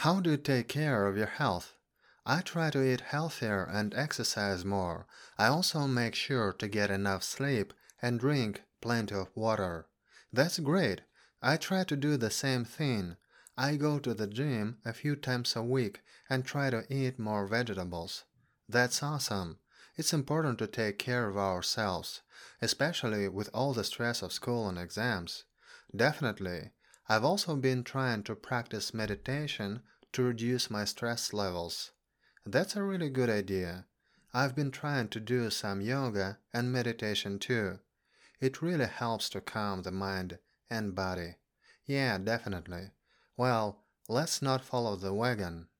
How do you take care of your health? I try to eat healthier and exercise more. I also make sure to get enough sleep and drink plenty of water. That's great. I try to do the same thing. I go to the gym a few times a week and try to eat more vegetables. That's awesome. It's important to take care of ourselves, especially with all the stress of school and exams. Definitely. I've also been trying to practice meditation to reduce my stress levels. That's a really good idea. I've been trying to do some yoga and meditation too. It really helps to calm the mind and body. Yeah, definitely. Well, let's not follow the wagon.